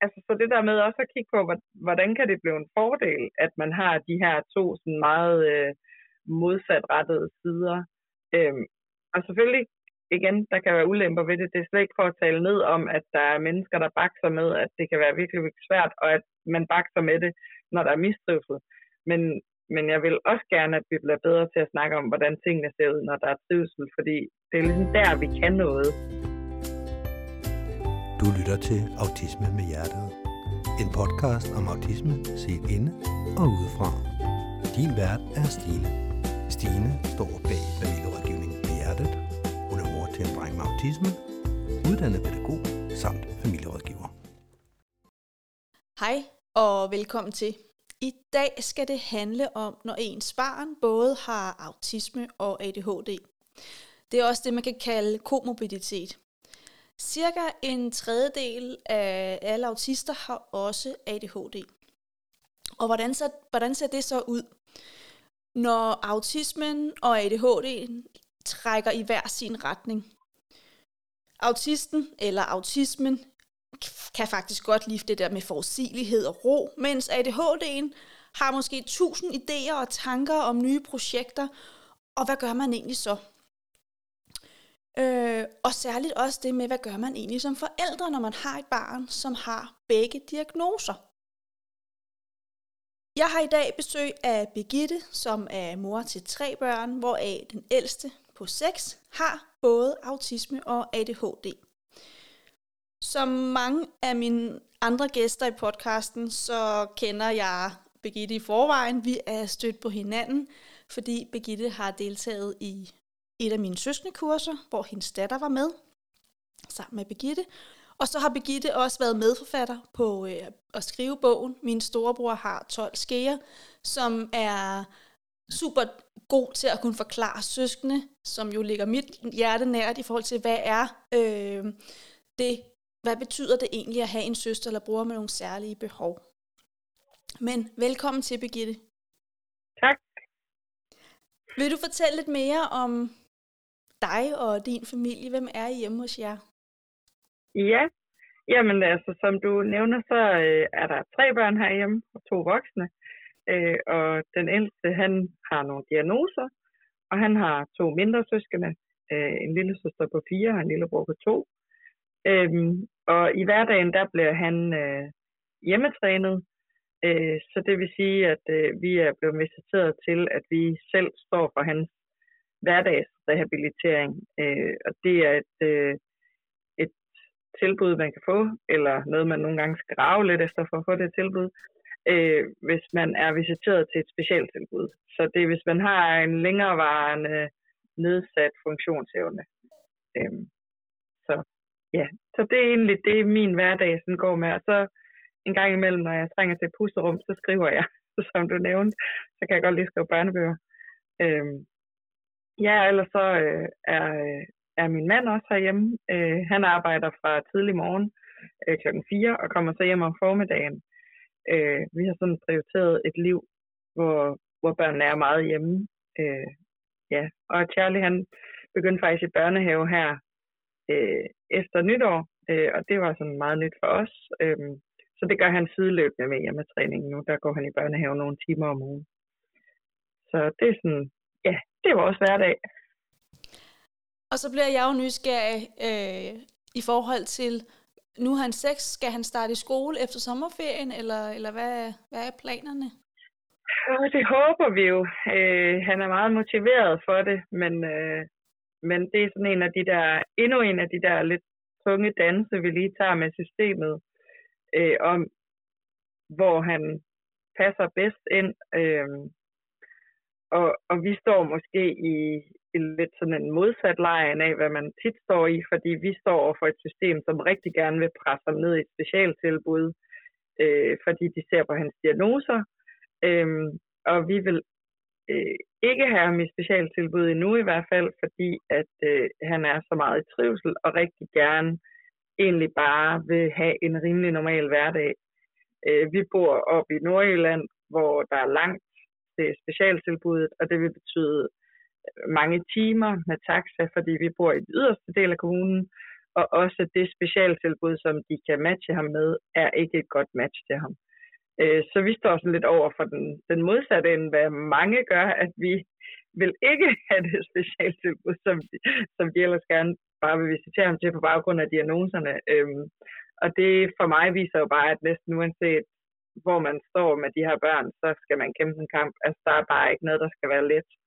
altså, så det der med også at kigge på, hvordan kan det blive en fordel, at man har de her to sådan meget modsatrettede sider. Og selvfølgelig, igen, der kan være ulemper ved det. Det er slet ikke for at tale ned om, at der er mennesker, der bakser med, at det kan være virkelig, virkelig svært, og at man bakser med det, når der er mistrivsel. Men jeg vil også gerne, at vi bliver bedre til at snakke om, hvordan tingene ser ud, når der er trivsel, fordi det er ligesom der, vi kan noget. Du lytter til Autisme med Hjertet. En podcast om autisme set inde og udefra. Din vært er Stine. Stine står bag familierådgivning med Hjertet. Hun er mor til en dreng med autisme, uddannet pædagog samt familierådgiver. Hej og velkommen til. I dag skal det handle om, når ens barn både har autisme og ADHD. Det er også det, man kan kalde komorbiditet. Cirka en tredjedel af alle autister har også ADHD. Og hvordan ser det så ud? Når autismen og ADHD trækker i hver sin retning. Autisten eller autismen kan faktisk godt lide det der med forudsigelighed og ro, mens ADHD'en har måske 1000 idéer og tanker om nye projekter, og hvad gør man egentlig så? Og særligt også det med, hvad gør man egentlig som forældre, når man har et barn, som har begge diagnoser. Jeg har i dag besøg af Birgitte, som er mor til 3 børn, hvoraf den ældste på 6 har både autisme og ADHD. Som mange af mine andre gæster i podcasten, så kender jeg Birgitte i forvejen. Vi er stødt på hinanden, fordi Birgitte har deltaget i et af mine søskendekurser, hvor hendes datter var med, sammen med Birgitte. Og så har Birgitte også været medforfatter på at skrive bogen. Min storebror har 12 skeer, som er super god til at kunne forklare søskende, som jo ligger mit hjerte nært i forhold til, hvad betyder det egentlig at have en søster eller bror med nogle særlige behov. Men velkommen til, Birgitte. Tak. Vil du fortælle lidt mere om dig og din familie? Hvem er I hjemme hos jer? Ja, jamen altså som du nævner, så er der 3 børn herhjemme og 2 voksne. Og den ældste, han har nogle diagnoser, og han har 2 mindre søskende. En lille søster på 4 og en lillebror på 2. Og i hverdagen, der bliver han hjemmetrænet. Så det vil sige, at vi er blevet visiteret til, at vi selv står for hans hverdagsrehabilitering. Og det er et tilbud, man kan få, eller noget, man nogle gange skal grave lidt efter for at få det tilbud, hvis man er visiteret til et specialtilbud. Så det er, hvis man har en længerevarende nedsat funktionsevne. Så det er egentlig det, min hverdag sådan går med. Og så en gang imellem, når jeg trænger til et pusterum, så skriver jeg, som du nævnte. Så kan jeg godt lige skrive børnebøger. Ellers så er min mand også herhjemme. Han arbejder fra tidlig morgen klokken 4 og kommer så hjem om formiddagen. Vi har sådan prioriteret et liv, hvor børnene er meget hjemme. Og Charlie, han begyndte faktisk i børnehave her efter nytår, og det var sådan meget nyt for os. Så det gør han sideløbende med hjemmetræningen nu. Der går han i børnehave nogle timer om ugen. Så det er sådan, det er vores hverdag. Og så bliver jeg jo nysgerrig i forhold til, nu er han 6, skal han starte i skole efter sommerferien, eller hvad er planerne? Det håber vi jo. Han er meget motiveret for det, men det er sådan endnu en af de der lidt tunge danse, vi lige tager med systemet, om hvor han passer bedst ind. Og vi står måske i lidt sådan en modsat lejen af, hvad man tit står i, fordi vi står over for et system, som rigtig gerne vil presse ham ned i et specialtilbud, fordi de ser på hans diagnoser. Og vi vil ikke have ham i specialtilbud endnu i hvert fald, fordi at han er så meget i trivsel og rigtig gerne egentlig bare vil have en rimelig normal hverdag. Vi bor oppe i Nordjylland, hvor der er langt til specialtilbuddet, og det vil betyde mange timer med taxa, fordi vi bor i den yderste del af kommunen, og også det specialtilbud, som de kan matche ham med, er ikke et godt match til ham. Så vi står sådan lidt over for den modsatte end hvad mange gør, at vi vil ikke have det specialtilbud, som de ellers gerne bare vil visitere ham til på baggrund af diagnoserne. Og det for mig viser jo bare, at næsten uanset hvor man står med de her børn, så skal man kæmpe en kamp. Altså der er bare ikke noget, der skal være let.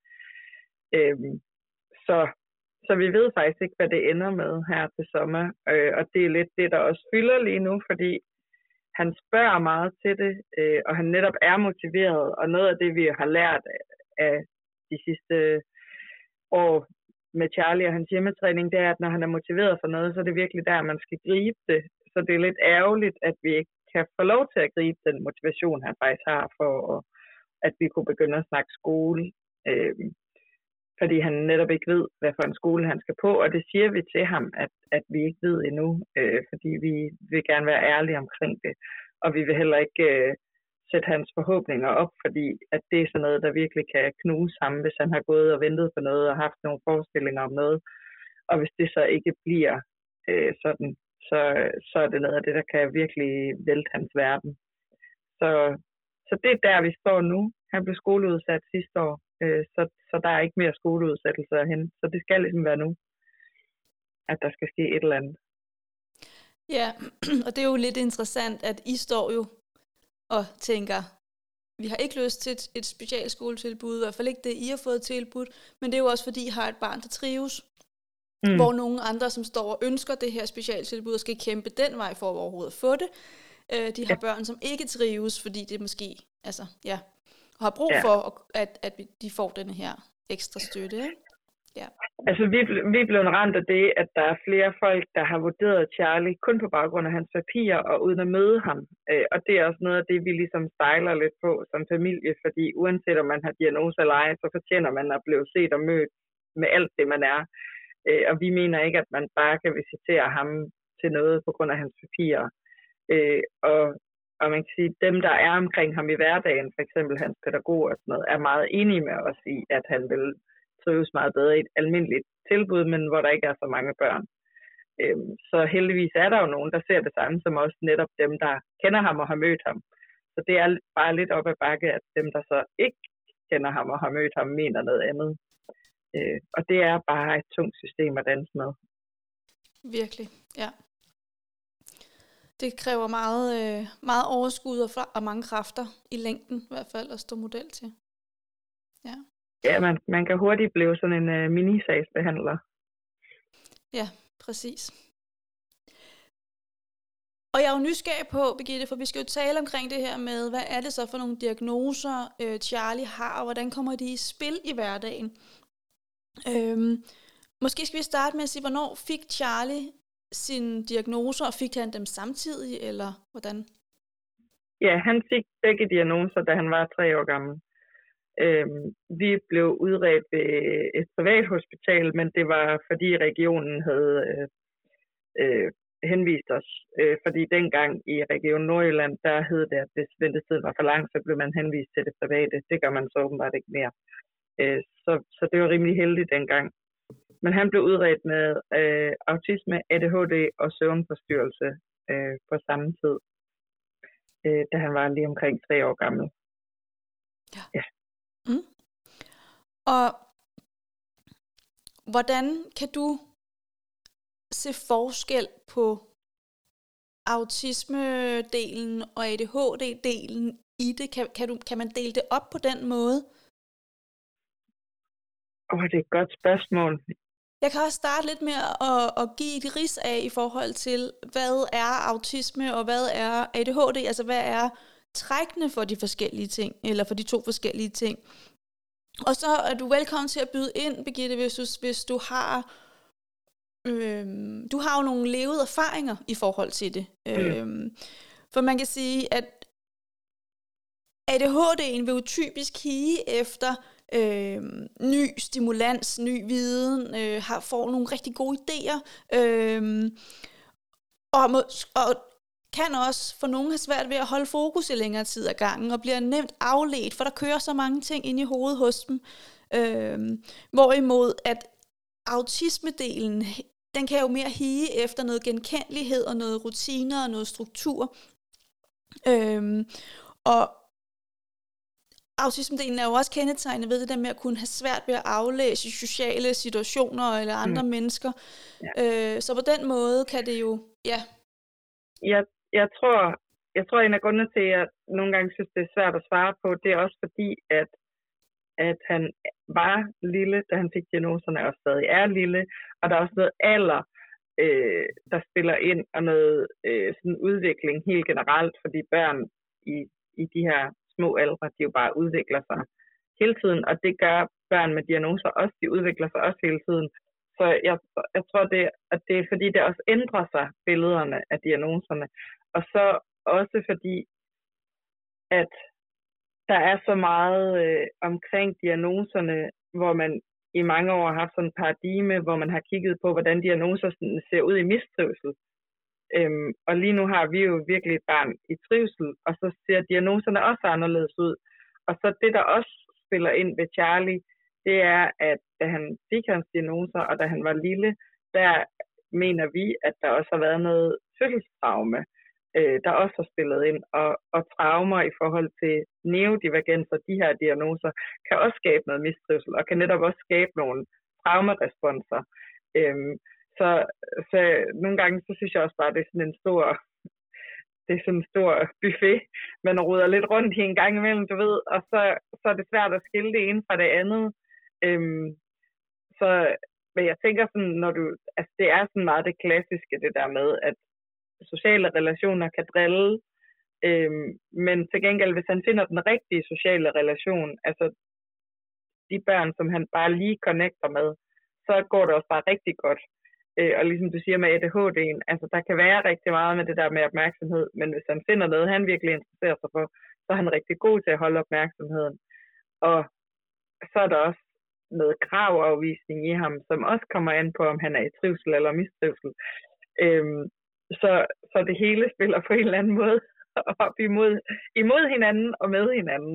Så vi ved faktisk ikke, hvad det ender med her til sommer. Og det er lidt det, der også fylder lige nu, fordi han spørger meget til det, og han netop er motiveret. Og noget af det, vi har lært af de sidste år med Charlie og hans hjemmetræning, det er, at når han er motiveret for noget, så er det virkelig der, man skal gribe det. Så det er lidt ærgerligt, at vi ikke kan få lov til at gribe den motivation, han faktisk har, for at vi kunne begynde at snakke skole. Fordi han netop ikke ved, hvad for en skole han skal på, og det siger vi til ham, at vi ikke ved endnu, fordi vi vil gerne være ærlige omkring det, og vi vil heller ikke sætte hans forhåbninger op, fordi at det er sådan noget, der virkelig kan knuse ham, hvis han har gået og ventet på noget og haft nogle forestillinger om noget, og hvis det så ikke bliver sådan, så er det noget af det, der kan virkelig vælte hans verden. Så det er der, vi står nu. Han blev skoleudsat sidste år, så der er ikke mere skoleudsættelser hen. Så det skal ligesom være nu, at der skal ske et eller andet. Ja, og det er jo lidt interessant, at I står jo og tænker, vi har ikke lyst til et specialskoletilbud, i hvert fald ikke det, I har fået tilbudt, men det er jo også fordi, I har et barn, der trives. Hvor nogle andre, som står og ønsker det her specialtilbud, og skal kæmpe den vej for at overhovedet få det. De har børn, som ikke trives, fordi det måske, altså, ja, har brug for, at de får den her ekstra støtte, ikke? Ja. Altså, vi er blevet ramt af det, at der er flere folk, der har vurderet Charlie kun på baggrund af hans papirer og uden at møde ham. Og det er også noget af det, vi ligesom stejler lidt på som familie, fordi uanset om man har diagnose eller ej, så fortjener man at blive set og mødt med alt det, man er. Og vi mener ikke, at man bare kan visitere ham til noget på grund af hans papirer. Og man kan sige, at dem, der er omkring ham i hverdagen, for eksempel hans pædagog og sådan noget, er meget enige med os i, at han vil trives meget bedre i et almindeligt tilbud, men hvor der ikke er så mange børn. Så heldigvis er der jo nogen, der ser det samme som også netop dem, der kender ham og har mødt ham. Så det er bare lidt op ad bakke, at dem, der så ikke kender ham og har mødt ham, mener noget andet. Og det er bare et tungt system at danse med. Virkelig, ja. Det kræver meget overskud og mange kræfter i længden, i hvert fald, at stå model til. Ja. Ja, man kan hurtigt blive sådan en mini-sagsbehandler. Ja, præcis. Og jeg er jo nysgerrig på, Birgitte, for vi skal jo tale omkring det her med, hvad er det så for nogle diagnoser, Charlie har, og hvordan kommer de i spil i hverdagen? Måske skal vi starte med at sige, hvornår fik Charlie sine diagnoser, og fik han dem samtidig, eller hvordan? Ja, han fik begge diagnoser, da han var 3 år gammel. Vi blev udredt ved et privat hospital, men det var fordi regionen havde henvist os. Fordi dengang i Region Nordjylland, der hed det, at hvis ventetiden var for lang, så blev man henvist til det private. Det gør man så åbenbart ikke mere. Så det var rimelig heldigt dengang. Men han blev udredt med autisme, ADHD og søvnforstyrrelse på samme tid, da han var lige omkring 3 år gammel. Ja. Mm. Og hvordan kan du se forskel på autisme-delen og ADHD-delen i det? Kan man dele det op på den måde? Det er et godt spørgsmål. Jeg kan også starte lidt med at give et rids af i forhold til, hvad er autisme og hvad er ADHD? Altså, hvad er trækkene for de forskellige ting, eller for de to forskellige ting? Og så er du velkommen til at byde ind, Birgitte, hvis du har... du har jo nogle levede erfaringer i forhold til det. For man kan sige, at ADHD'en vil jo typisk hige efter ny stimulans, ny viden, får nogle rigtig gode idéer, og kan også for nogen have svært ved at holde fokus i længere tid ad gangen, og bliver nemt afledt, for der kører så mange ting ind i hovedet hos dem. Hvorimod at autismedelen den kan jo mere hige efter noget genkendelighed og noget rutiner og noget struktur. Og autismedelen er jo også kendetegnet ved det der med at kunne have svært ved at aflæse sociale situationer eller andre mennesker. Ja. Så på den måde kan det jo, ja. Jeg tror, en af grundene til, at jeg nogle gange synes, det er svært at svare på, det er også fordi, at han var lille, da han fik diagnoserne, og stadig er lille, og der er også noget alder, der spiller ind, og noget sådan udvikling helt generelt, fordi børn i de her små aldre, de jo bare udvikler sig hele tiden, og det gør børn med diagnoser også, de udvikler sig også hele tiden. Så jeg tror, at det er fordi, det også ændrer sig, billederne af diagnoserne, og så også fordi, at der er så meget omkring diagnoserne, hvor man i mange år har haft sådan en paradigme, hvor man har kigget på, hvordan diagnoser ser ud i mistrivsel. Og lige nu har vi jo virkelig et barn i trivsel, og så ser diagnoserne også anderledes ud. Og så det, der også spiller ind ved Charlie, det er, at da han fik hans diagnoser, og da han var lille, der mener vi, at der også har været noget fødselstraume, der også har spillet ind, og traumer i forhold til neurodivergenser, de her diagnoser, kan også skabe noget mistrivsel, og kan netop også skabe nogle traumeresponser. Så nogle gange, så synes jeg også bare, det er sådan en stor buffet, man ruder lidt rundt i en gang imellem, du ved, og så er det svært at skille det ene fra det andet. Men jeg tænker sådan, det er sådan meget det klassiske, det der med, at sociale relationer kan drille, men til gengæld, hvis han finder den rigtige sociale relation, altså de børn, som han bare lige connecter med, så går det også bare rigtig godt. Og ligesom du siger med ADHD'en, altså der kan være rigtig meget med det der med opmærksomhed, men hvis han finder noget, han virkelig interesserer sig for, så er han rigtig god til at holde opmærksomheden. Og så er der også noget kravafvisning i ham, som også kommer an på, om han er i trivsel eller mistrivsel. Så det hele spiller på en eller anden måde op imod hinanden og med hinanden.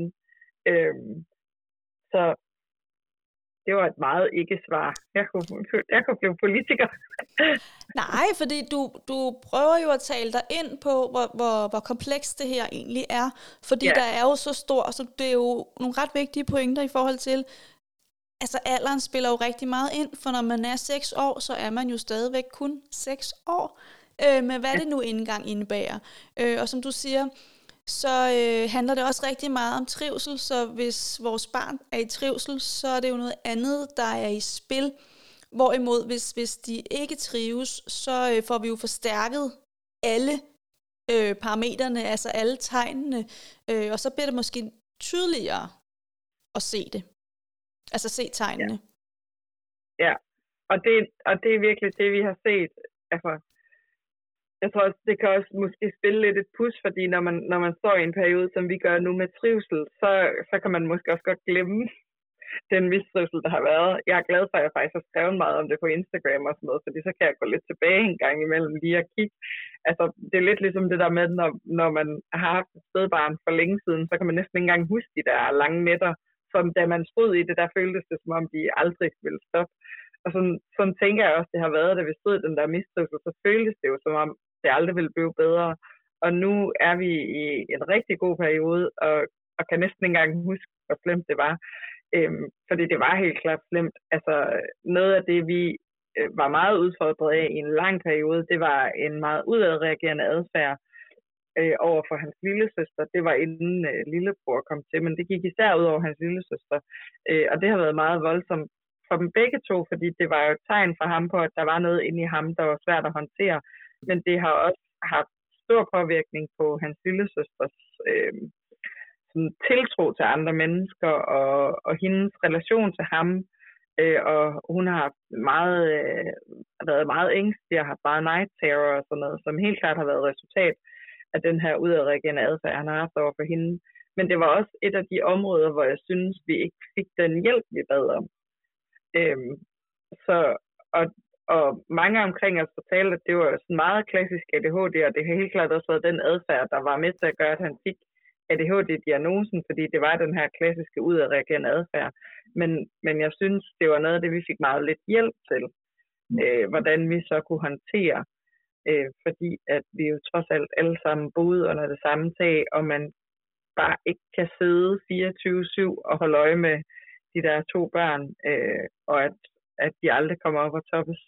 Så det var et meget ikke-svar. Jeg kunne blive politiker. Nej, fordi du prøver jo at tale dig ind på, hvor komplekst det her egentlig er. Fordi der er jo så stor, så det er jo nogle ret vigtige pointer i forhold til, altså alderen spiller jo rigtig meget ind, for når man er 6 år, så er man jo stadigvæk kun 6 år. Men hvad det nu engang indebærer. Og som du siger, så handler det også rigtig meget om trivsel, så hvis vores barn er i trivsel, så er det jo noget andet, der er i spil. Hvorimod, hvis de ikke trives, så får vi jo forstærket alle parametrene, altså alle tegnene, og så bliver det måske tydeligere at se det. Altså se tegnene. Ja. Og det er virkelig det, vi har set. Altså, jeg tror også, det kan også måske spille lidt et push, fordi når man står i en periode, som vi gør nu med trivsel, så kan man måske også godt glemme den mistrivsel, der har været. Jeg er glad for, at jeg faktisk har skrevet meget om det på Instagram og sådan noget, fordi så kan jeg gå lidt tilbage en gang imellem lige at kigge. Altså, det er lidt ligesom det der med, når man har haft et spædbarn for længe siden, så kan man næsten ikke engang huske de der lange nætter, som da man stod i det, der føltes det, som om de aldrig ville stoppe. Og sådan tænker jeg også, det har været, da vi stod i den der mistrivsel, så føltes det jo, som om det aldrig ville blive bedre. Og nu er vi i en rigtig god periode, og kan næsten ikke engang huske, hvor slemt det var. Fordi det var helt klart slemt. Altså, noget af det, vi var meget udfordret af i en lang periode, det var en meget udadreagerende adfærd over for hans lillesøster. Det var inden lillebror kom til, men det gik især ud over hans lillesøster. Og det har været meget voldsomt for dem begge to, fordi det var jo et tegn for ham på, at der var noget inde i ham, der var svært at håndtere. Men det har også haft stor påvirkning på hans lillesøsters tiltro til andre mennesker og hendes relation til ham. Og hun har været meget ængstelig og har haft meget night terror og sådan noget, som helt klart har været resultat af den her udadreagerende adfærd, han har haft over for hende. Men det var også et af de områder, hvor jeg synes, vi ikke fik den hjælp, vi bad om. Og mange omkring os fortalte, at det var sådan meget klassisk ADHD, og det har helt klart også været den adfærd, der var med til at gøre, at han fik ADHD-diagnosen, fordi det var den her klassiske udadreagerende adfærd. Men jeg synes, det var noget af det, vi fik meget lidt hjælp til. hvordan vi så kunne håndtere, fordi at vi jo trods alt alle sammen boede under det samme tag, og man bare ikke kan sidde 24/7 og holde øje med de der 2 børn, og at de aldrig kommer op og toppes.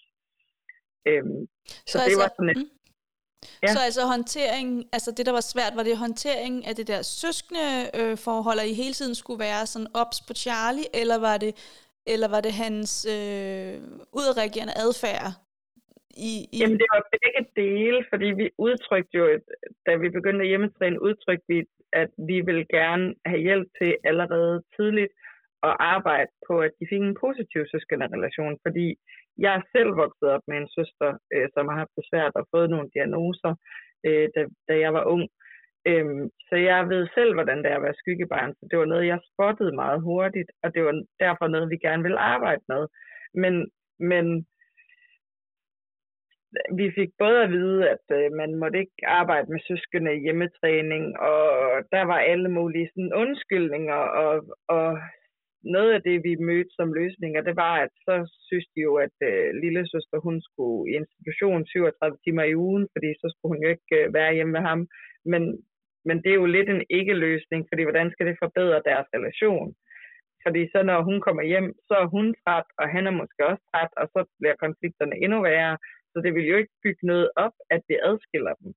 Så det var sådan et... Ja. Så altså håndteringen, altså det der var svært, var det håndteringen af det der søskende forhold, at I hele tiden skulle være sådan ops på Charlie, eller var det hans udadreagerende adfærd? Jamen det var begge dele, fordi vi udtrykte jo, da vi begyndte at hjemmetræne, udtrykte vi, at vi ville gerne have hjælp til allerede tidligt at arbejde på, at de fik en positiv søskenderelation, fordi jeg er selv vokset op med en søster, som har haft det svært og fået nogle diagnoser, da jeg var ung. Så jeg ved selv, hvordan det er at være skyggebarn, så det var noget, jeg spottede meget hurtigt, og det var derfor noget, vi gerne ville arbejde med. Men vi fik både at vide, at man måtte ikke arbejde med søskende i hjemmetræning, og der var alle mulige sådan undskyldninger, og noget af det, vi mødte som løsninger, det var, at så synes de jo, at lillesøster, hun skulle i institution 37 timer i ugen, fordi så skulle hun jo ikke være hjemme med ham. Men det er jo lidt en ikke-løsning, fordi hvordan skal det forbedre deres relation? Fordi så når hun kommer hjem, så er hun træt, og han er måske også træt, og så bliver konflikterne endnu værre. Så det vil jo ikke bygge noget op, at vi adskiller dem.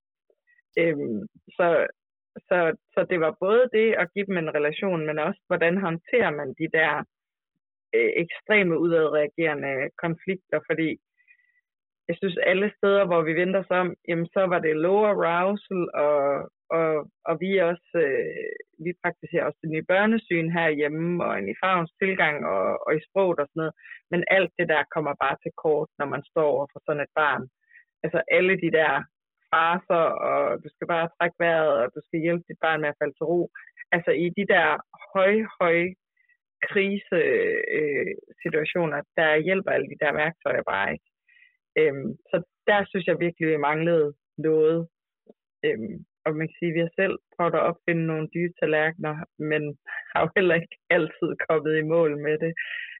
Så det var både det at give dem en relation, men også hvordan håndterer man de der ekstreme udadreagerende konflikter, fordi jeg synes alle steder, hvor vi vender os om, jamen så var det low arousal, og vi også, vi praktiserer også den i børnesyn herhjemme, og en i farvens tilgang, og i sproget og sådan noget, men alt det der kommer bare til kort, når man står over for sådan et barn. Altså alle de der fraser, og du skal bare trække vejret, og du skal hjælpe dit barn med at falde til ro. Altså i de der høje krisesituationer, der hjælper alle de der værktøjer bare ikke. Så der synes jeg virkelig, vi manglede noget. Og man kan sige, at vi har selv prøvet at opfinde nogle dyre tallerkener, men har jo heller ikke altid kommet i mål med det.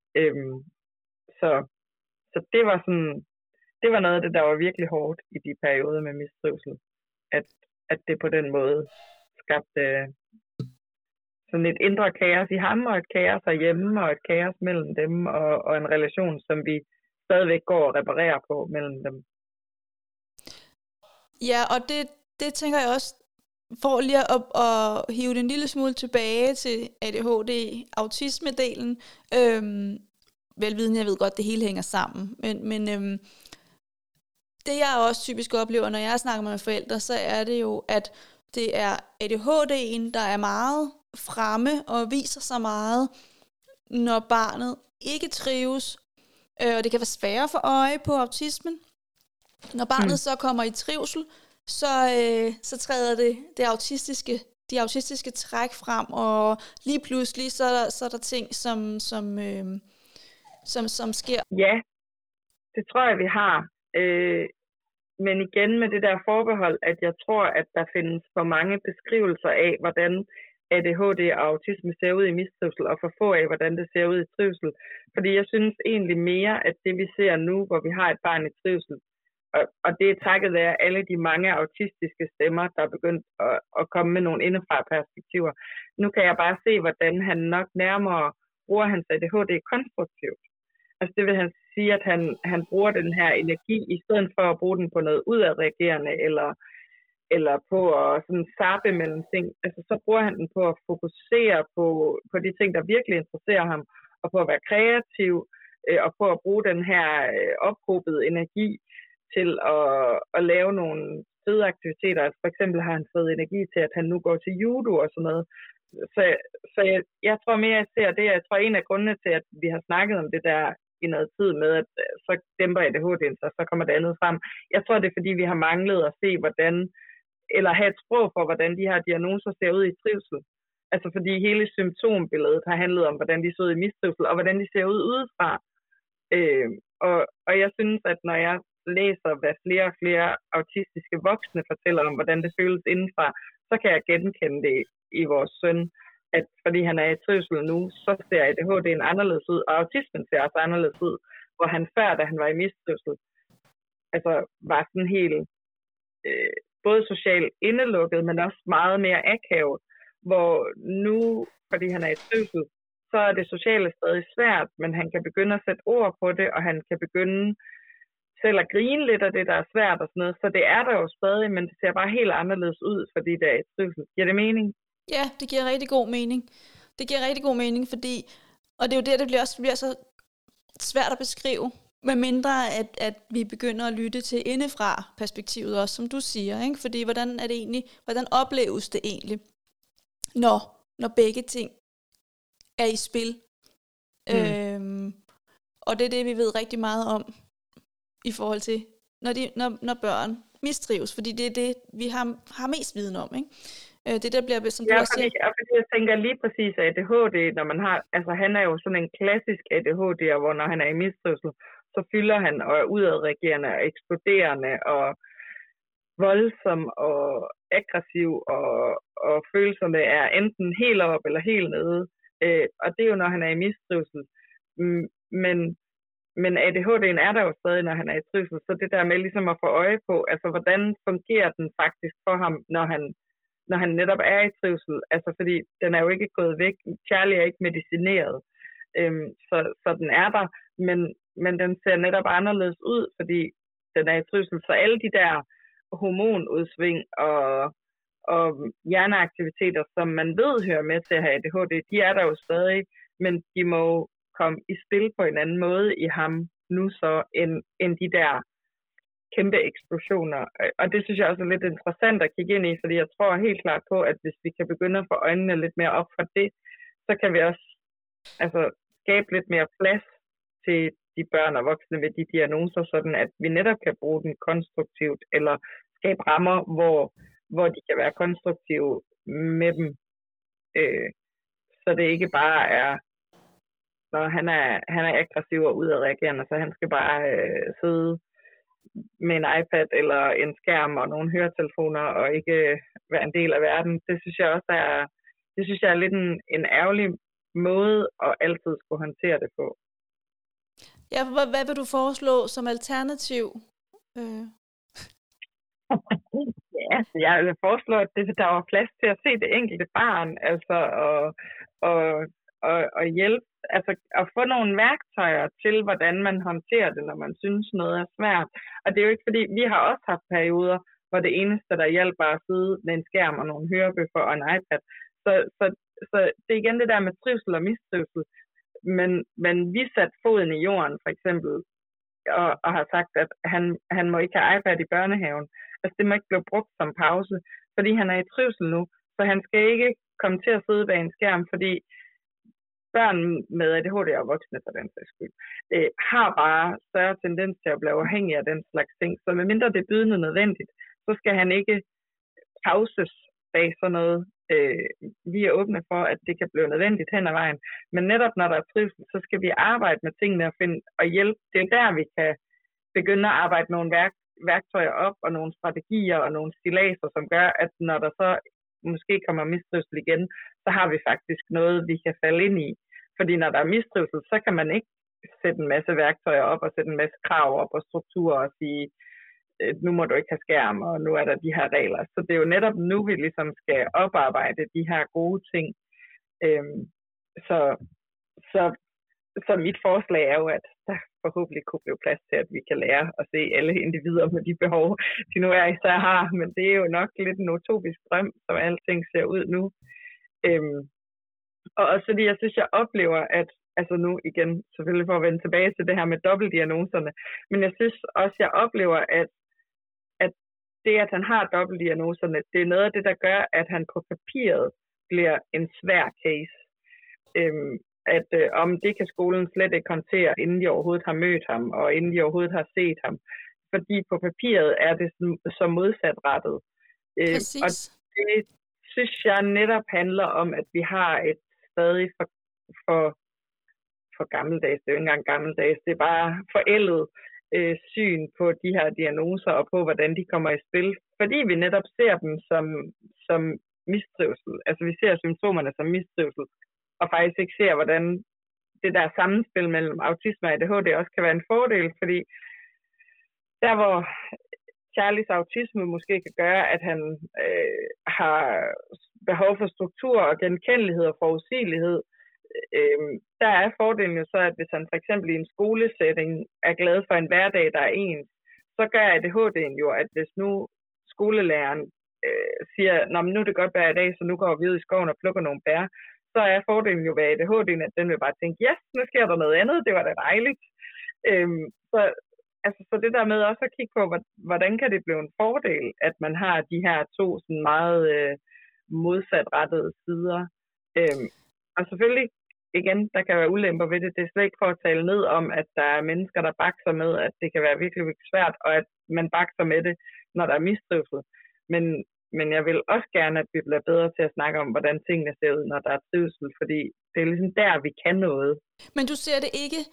Så det var sådan, det var noget af det, der var virkelig hårdt i de perioder med mistrivsel. At det på den måde skabte sådan et indre kaos i ham, og et kaos herhjemme, og et kaos mellem dem, og en relation, som vi stadigvæk går og reparerer på mellem dem. Ja, og det tænker jeg også, for lige at hive den en lille smule tilbage til ADHD-autisme-delen. Velvidende, jeg ved godt, det hele hænger sammen, men det jeg også typisk oplever, når jeg snakker med forældre, så er det jo, at det er ADHD'en, der er meget fremme og viser sig meget, når barnet ikke trives, og det kan være sværere for øje på autismen. Når barnet så kommer i trivsel, så træder de autistiske træk frem, og lige pludselig så er der ting, som sker. Ja, det tror jeg, vi har. Men igen med det der forbehold, at jeg tror, at der findes for mange beskrivelser af, hvordan ADHD og autisme ser ud i mistrivsel, og for få af, hvordan det ser ud i trivsel. Fordi jeg synes egentlig mere, at det vi ser nu, hvor vi har et barn i trivsel, og det er takket være alle de mange autistiske stemmer, der er begyndt at komme med nogle indefra perspektiver. Nu kan jeg bare se, hvordan han nok nærmere bruger hans ADHD konstruktivt. Altså det vil han sige, at han bruger den her energi, i stedet for at bruge den på noget udadreagerende, eller på at sådan zappe mellem ting. Altså så bruger han den på at fokusere på de ting, der virkelig interesserer ham, og på at være kreativ, og på at bruge den her ophobede energi til at lave nogle fede aktiviteter. Altså for eksempel har han fået energi til, at han nu går til judo og sådan noget. Så jeg tror mere, jeg ser det. Jeg tror, en af grundene til, at vi har snakket om det der i noget tid med, at så dæmper ADHD'en sig, så kommer det andet frem. Jeg tror, det er, fordi vi har manglet at se, hvordan, eller have et sprog for, hvordan de her diagnoser ser ud i trivsel. Altså fordi hele symptombilledet har handlet om, hvordan de ser ud i mistrivsel, og hvordan de ser ud udefra. Og jeg synes, at når jeg læser, hvad flere og flere autistiske voksne fortæller om, hvordan det føles indenfra, så kan jeg genkende det i vores søn, at fordi han er i trivsel nu, så ser ADHD'en anderledes ud, og autismen ser også anderledes ud. hvor han før, da han var i mistrivsel, altså var sådan helt både socialt indelukket, men også meget mere akavet, hvor nu, fordi han er i trivsel, så er det sociale stadig svært, men han kan begynde at sætte ord på det, og han kan begynde selv at grine lidt af det, der er svært og sådan noget. Så det er der jo stadig, men det ser bare helt anderledes ud, fordi det er i trivsel. Giver det mening? Ja, det giver rigtig god mening. Det giver rigtig god mening, fordi, og det er jo det bliver så svært at beskrive, medmindre at vi begynder at lytte til indefra perspektivet også, som du siger, ikke? Fordi hvordan opleves det egentlig, når begge ting er i spil. Og det er det, vi ved rigtig meget om, i forhold til, når børn mistrives, fordi det er det, vi har mest viden om, ikke? Det der bliver, som du også siger. Fordi jeg tænker lige præcis ADHD, når man har, altså han er jo sådan en klassisk ADHD'er, hvor når han er i mistrivsel, så fylder han og er udadreagerende og eksploderende og voldsom og aggressiv, og følelserne er enten helt op eller helt nede. Og det er jo, når han er i mistrivsel. Men ADHD'en er der jo stadig, når han er i trivsel. Så det der med ligesom at få øje på, altså hvordan fungerer den faktisk for ham, når han netop er i trivsel. Altså fordi den er jo ikke gået væk. Charlie er ikke medicineret. Så den er der, men den ser netop anderledes ud, fordi den er i trivsel. Så alle de der hormonudsving og hjerneaktiviteter, som man ved hører med til at have ADHD, de er der jo stadig, men de må komme i spil på en anden måde i ham nu så, end de der kæmpe eksplosioner. Og det synes jeg også er lidt interessant at kigge ind i, fordi jeg tror helt klart på, at hvis vi kan begynde at få øjnene lidt mere op for det, så kan vi også skabe lidt mere plads til de børn og voksne med de diagnoser, sådan at vi netop kan bruge den konstruktivt, eller skabe rammer, hvor de kan være konstruktive med dem. Så det ikke bare er, når han er aggressiv og udadreagerende, så han skal bare sidde med en iPad eller en skærm og nogle høretelefoner og ikke være en del af verden. Det synes jeg er lidt en ærgerlig måde at altid skulle håndtere det på. Ja, hvad vil du foreslå som alternativ? Ja, jeg vil foreslå, at der var plads til at se det enkelte barn, altså og hjælpe, altså at få nogle værktøjer til, hvordan man håndterer det, når man synes noget er svært. Og det er jo ikke fordi, vi har også haft perioder, hvor det eneste, der hjælper, er at sidde med en skærm og nogle hørebøffer og en iPad. Så det er igen det der med trivsel og mistrivsel. Men vi satte foden i jorden, for eksempel, og har sagt, at han må ikke have iPad i børnehaven. Altså det må ikke blive brugt som pause, fordi han er i trivsel nu. Så han skal ikke komme til at sidde bag en skærm, fordi børn med ADHD og voksne for den sags skyld, har bare større tendens til at blive afhængige af den slags ting. Så medmindre det er bydende nødvendigt, så skal han ikke pauses bag sådan noget. Vi er åbne for, at det kan blive nødvendigt hen ad vejen. Men netop når der er trivsel, så skal vi arbejde med tingene og hjælpe. Det er der, vi kan begynde at arbejde nogle værktøjer op, og nogle strategier og nogle stillaser, som gør, at når der så måske kommer mistrivsel igen, så har vi faktisk noget, vi kan falde ind i. Fordi når der er mistrivsel, så kan man ikke sætte en masse værktøjer op og sætte en masse krav op og strukturer og sige, nu må du ikke have skærm, og nu er der de her regler. Så det er jo netop nu, vi ligesom skal oparbejde de her gode ting. Så mit forslag er jo, at der forhåbentlig kunne blive plads til, at vi kan lære at se alle individer med de behov, de nu er især har. Men det er jo nok lidt en utopisk drøm, som alting ser ud nu. Og også fordi jeg synes, jeg oplever, at altså nu igen, selvfølgelig for at vende tilbage til det her med dobbeltdiagnoserne, men jeg synes også, jeg oplever, at det, at han har dobbeltdiagnoserne, det er noget af det, der gør, at han på papiret bliver en svær case. Om det kan skolen slet ikke håndtere, inden de overhovedet har mødt ham, og inden de overhovedet har set ham. Fordi på papiret er det så modsatrettet. Og det synes jeg netop handler om, at vi har et stadig for gammeldags, det er jo ikke engang gammeldags, det er bare forældet syn på de her diagnoser og på, hvordan de kommer i spil. Fordi vi netop ser dem som mistrivsel. Altså vi ser symptomerne som mistrivsel, og faktisk ikke ser, hvordan det der sammenspil mellem autisme og ADHD også kan være en fordel, fordi der hvor Charlies autisme måske kan gøre, at han har behov for struktur og genkendelighed og forudsigelighed, der er fordelen jo så, at hvis han for eksempel i en skolesetting er glad for en hverdag, der er ens, så gør ADHD'en jo, at hvis nu skolelæreren siger, nu er det godt vejr i dag, så nu går vi ud i skoven og plukker nogle bær, så er fordelen jo ved ADHD'en, at den vil bare tænke, yes, nu sker der noget andet, det var da dejligt. Så det der med også at kigge på, hvordan kan det blive en fordel, at man har de her to sådan meget modsatrettede sider. Og selvfølgelig, igen, der kan være ulemper ved det. Det er slet ikke for at tale ned om, at der er mennesker, der bakser med, at det kan være virkelig, virkelig svært, og at man bakser med det, når der er mistrivsel. Men jeg vil også gerne, at vi bliver bedre til at snakke om, hvordan tingene ser ud, når der er trivsel, fordi det er ligesom der, vi kan noget. Men du ser det ikke,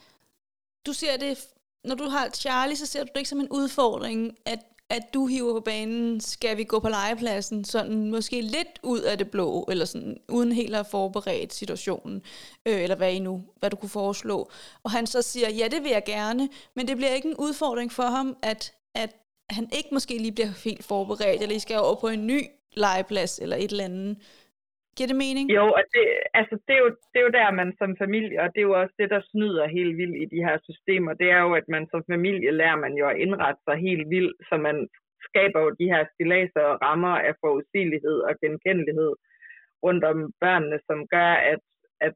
når du har Charlie, så ser du det ikke som en udfordring, at du hiver på banen, skal vi gå på legepladsen, sådan måske lidt ud af det blå, eller sådan uden helt at forberede situationen, eller hvad du kunne foreslå. Og han så siger, ja, det vil jeg gerne, men det bliver ikke en udfordring for ham, at han ikke måske lige bliver helt forberedt, eller I skal over på en ny legeplads, eller et eller andet. Giver det mening? Jo, og det er jo der, man som familie, og det er jo også det, der snyder helt vildt i de her systemer, det er jo, at man som familie lærer man jo at indrette sig helt vildt, så man skaber jo de her stilladser og rammer af forudsigelighed og genkendelighed rundt om børnene, som gør, at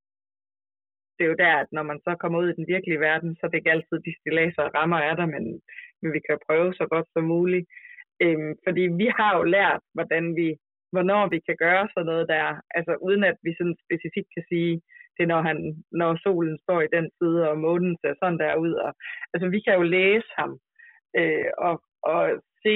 det er jo der, at når man så kommer ud i den virkelige verden, så er det ikke altid de stilladser og rammer er der, men vi kan prøve så godt som muligt. Fordi vi har jo lært, hvornår vi kan gøre sådan noget der, altså uden at vi sådan specifikt kan sige, det er når solen står i den side, og månen ser sådan der ud. Og, altså vi kan jo læse ham, og se,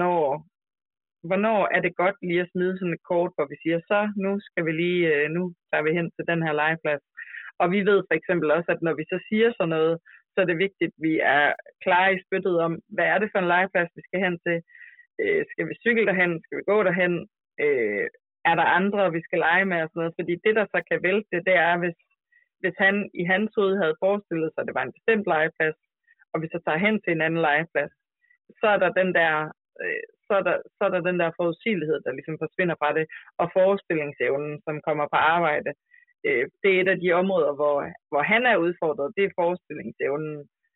hvornår er det godt lige at smide sådan et kort, hvor vi siger, så nu tager vi hen til den her legeplads. Og vi ved for eksempel også, at når vi så siger sådan noget, så er det vigtigt, at vi er klare i spyttet om, hvad er det for en legeplads, vi skal hen til? Skal vi cykle derhen? Skal vi gå derhen? Er der andre, vi skal lege med og sådan noget? Fordi det, der så kan vælte det er, hvis han i hans hoved havde forestillet sig, at det var en bestemt legeplads, og vi så tager hen til en anden legeplads, så er der den der forudsigelighed, der ligesom forsvinder fra det, og forestillingsevnen, som kommer på arbejde. Det er et af de områder, hvor han er udfordret, det er forestillingsevnen.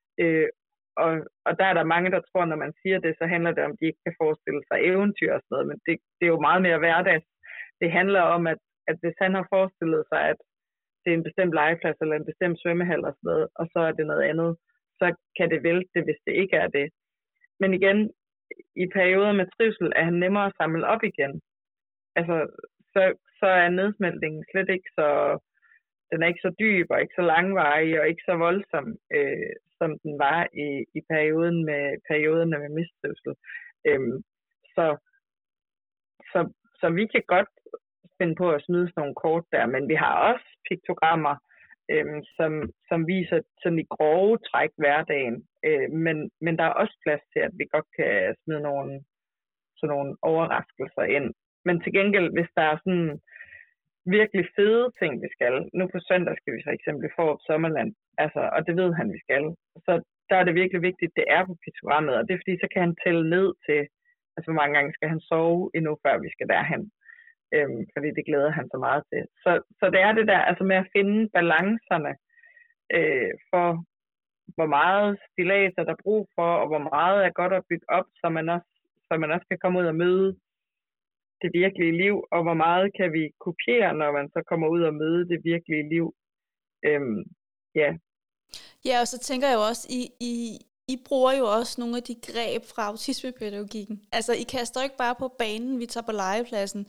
Og der er der mange, der tror, når man siger det, så handler det om, at de ikke kan forestille sig eventyr og sådan noget, men det er jo meget mere hverdags. Det handler om, at hvis han har forestillet sig, at det er en bestemt legeplads eller en bestemt svømmehal og sådan noget, og så er det noget andet, så kan det vælte det, hvis det ikke er det. Men igen, i perioder med trivsel er han nemmere at samle op igen. Altså, så er nedsmeltningen slet ikke så, den er ikke så dyb og ikke så langvarig og ikke så voldsom, som den var i perioderne med mistrivsel. Så vi kan godt finde på at smide sådan nogle kort der, men vi har også piktogrammer, som viser sådan i grove træk hverdagen, men der er også plads til, at vi godt kan smide sådan nogle overraskelser ind. Men til gengæld, hvis der er sådan virkelig fede ting, vi skal, nu på søndag skal vi for eksempel få op Sommerland, altså, og det ved han, vi skal, så der er det virkelig vigtigt, det er på piktogrammet, og det er fordi, så kan han tælle ned til, altså hvor mange gange skal han sove endnu, før vi skal derhen. Fordi det glæder han så meget til. Så det er det der, altså med at finde balancerne for, hvor meget stilladser der er brug for, og hvor meget er godt at bygge op, så man også kan komme ud og møde det virkelige liv, og hvor meget kan vi kopiere, når man så kommer ud og møde det virkelige liv. Ja, og så tænker jeg jo også, I bruger jo også nogle af de greb fra autismepædagogikken. Altså, I kaster ikke bare på banen, vi tager på legepladsen.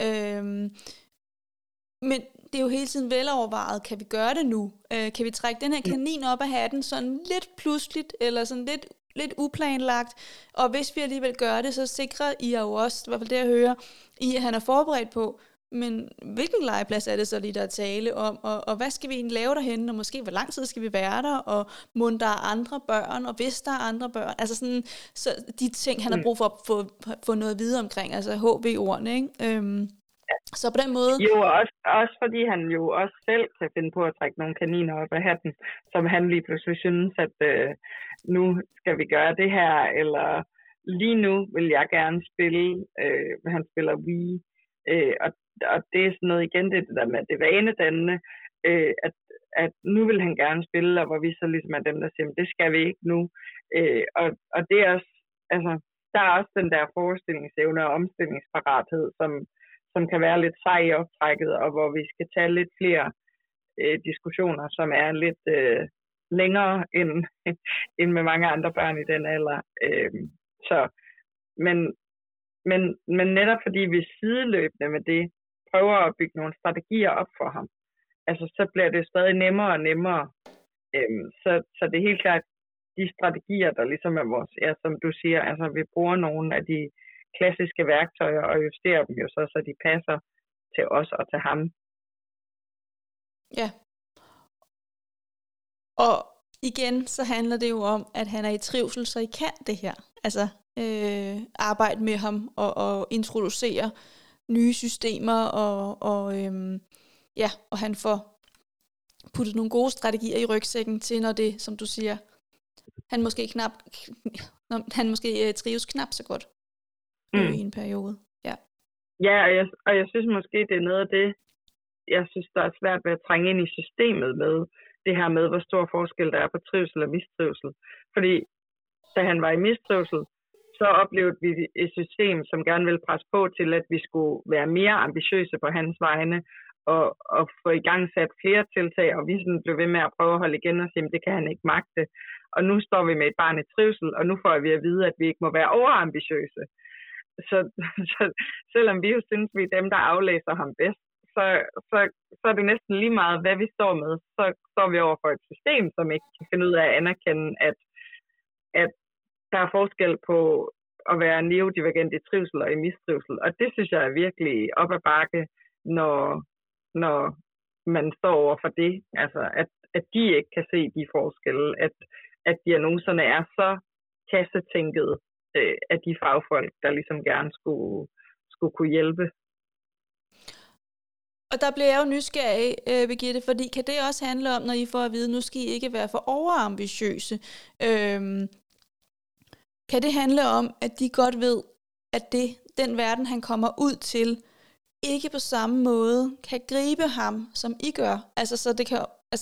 Men det er jo hele tiden velovervejet, kan vi gøre det nu? Kan vi trække den her kanin op af hatten sådan lidt pludseligt, eller sådan lidt uplanlagt? Og hvis vi alligevel gør det, så sikrer I jo også, i hvert fald det jeg hører, at han er forberedt på, men hvilken legeplads er det så lige, der er tale om, og hvad skal vi egentlig lave derhenne, og måske hvor lang tid skal vi være der, og må der er andre børn, og hvis der er andre børn, altså sådan, så de ting, han har brug for at få noget videre omkring, altså HV-ordene, ikke? Så på den måde... Jo, også fordi han jo også selv kan finde på at trække nogle kaniner op af hatten, som han lige pludselig synes, at nu skal vi gøre det her, eller lige nu vil jeg gerne spille, han spiller Wii, og det er sådan noget igen, det der med det vanedannende, at nu vil han gerne spille, og hvor vi så ligesom er dem, der siger, det skal vi ikke nu. Og det er også, altså, der er også den der forestillingsevne og omstillingsparathed, som kan være lidt sej i optrækket, og hvor vi skal tage lidt flere diskussioner, som er lidt længere end med mange andre børn i den alder. Men netop fordi vi sideløbende med det prøver at bygge nogle strategier op for ham, altså så bliver det stadig nemmere og nemmere. Så det er helt klart de strategier, der ligesom er vores, ja, som du siger, altså vi bruger nogle af de klassiske værktøjer og justerer dem jo så de passer til os og til ham. Ja. Og igen, så handler det jo om, at han er i trivsel, så I kan det her. Altså arbejde med ham og introducere nye systemer, og han får puttet nogle gode strategier i rygsækken til, når det, som du siger, han måske trives knap så godt i en periode. Ja, ja, og jeg synes måske, det er noget af det, jeg synes, der er svært ved at trænge ind i systemet med det her med, hvor stor forskel der er på trivsel og mistrivsel. Fordi da han var i mistrivsel, så oplevede vi et system, som gerne ville presse på til, at vi skulle være mere ambitiøse på hans vegne, og få i gang sat flere tiltag, og vi sådan blev ved med at prøve at holde igen og sige, at det kan han ikke magte. Og nu står vi med et barn i trivsel, og nu får vi at vide, at vi ikke må være overambitiøse. Så selvom vi jo synes, vi er dem, der aflæser ham bedst, så er det næsten lige meget, hvad vi står med. Så står vi over for et system, som ikke kan finde ud af at anerkende, at der er forskel på at være neurodivergent i trivsel og i mistrivsel. Og det synes jeg er virkelig op ad bakke, når man står over for det. Altså, at de ikke kan se de forskelle, at diagnoserne er så kassetænket af de fagfolk, der ligesom gerne skulle kunne hjælpe. Og der bliver jeg jo nysgerrig, Birgitte, fordi kan det også handle om, når I får at vide, nu skal I ikke være for overambitiøse? Kan det handle om, at de godt ved, at den verden, han kommer ud til, ikke på samme måde kan gribe ham, som I gør? Altså, så det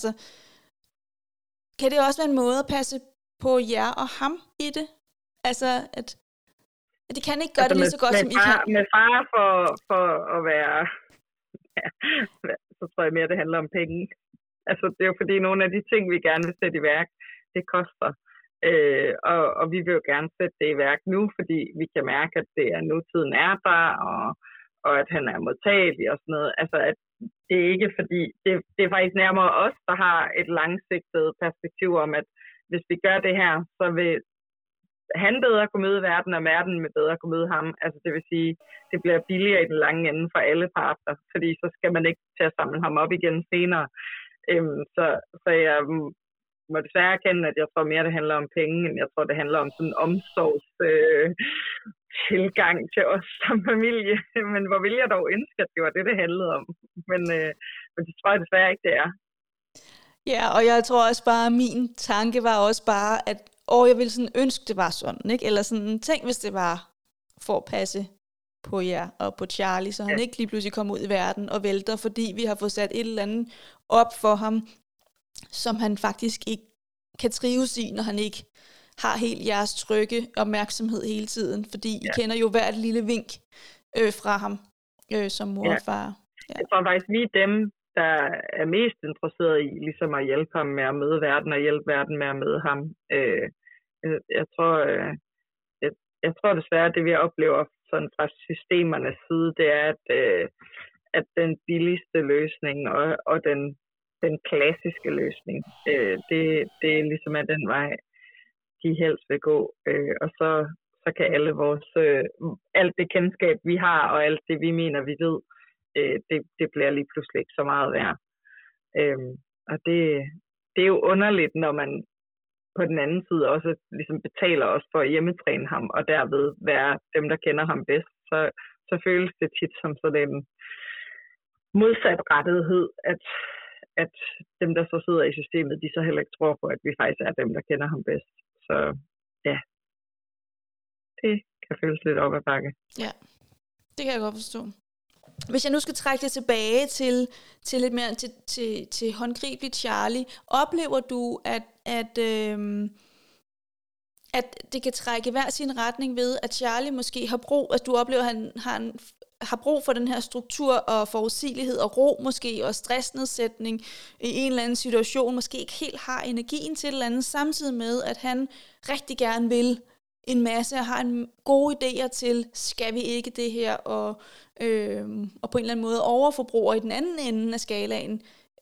kan det også være en måde at passe på jer og ham i det? Altså, at de kan ikke gøre det lige så godt, som I kan. Med fare for at være... Ja, så tror jeg mere, det handler om penge. Altså, det er jo fordi nogle af de ting, vi gerne vil sætte i værk, det koster. Og vi vil jo gerne sætte det i værk nu, fordi vi kan mærke, at det er nutiden er der, og at han er modtagelig og sådan noget. Altså, at det er ikke fordi, det er faktisk nærmere os, der har et langsigtet perspektiv om, at hvis vi gør det her, så vil han bedre kunne møde verden, og verden med bedre kunne møde ham. Altså det vil sige, det bliver billigere i den lange ende for alle parter, fordi så skal man ikke til at samle ham op igen senere. Så jeg må desværre erkende, at jeg tror mere, det handler om penge, end jeg tror, det handler om sådan en tilgang til os som familie. Men hvor vil jeg dog ønske, at det var det handlede om. Men det tror jeg desværre ikke, det er. Ja, og jeg tror også bare, min tanke var også bare, at jeg ville sådan ønske, det var sådan, ikke? Eller sådan, tænk hvis det var for at passe på jer og på Charlie, så han ikke lige pludselig kommer ud i verden og vælter, fordi vi har fået sat et eller andet op for ham, som han faktisk ikke kan trives i, når han ikke har helt jeres trygge opmærksomhed hele tiden, fordi I kender jo hvert lille vink fra ham som mor og far. Ja. Jeg tror faktisk, vi er dem, der er mest interesseret i ligesom at hjælpe ham med at møde verden, og hjælpe verden med at møde ham. Jeg tror desværre, det vi oplever sådan fra systemernes side, det er, at den billigste løsning og den klassiske løsning, det ligesom er den vej, de helst vil gå. Og så kan alle vores, alt det kendskab, vi har, og alt det, vi mener, vi ved, det bliver lige pludselig ikke så meget værd. Og det er jo underligt, når man på den anden side også ligesom betaler os for at hjemmetræne ham, og derved være dem, der kender ham bedst. Så føles det tit som sådan modsatrettethed, at dem, der så sidder i systemet, de så heller ikke tror på, at vi faktisk er dem, der kender ham bedst. Så ja, det kan føles lidt op ad bakke. Ja, det kan jeg godt forstå. Hvis jeg nu skal trække det tilbage til lidt mere til håndgribeligt Charlie, oplever du, at det kan trække hver sin retning ved, at Charlie måske har brug, at du oplever, at han har brug for den her struktur og forudsigelighed og ro måske, og stressnedsætning i en eller anden situation, måske ikke helt har energien til et eller andet, samtidig med, at han rigtig gerne vil en masse og har en gode idéer til, skal vi ikke det her, og på en eller anden måde overforbruger i den anden ende af skalaen.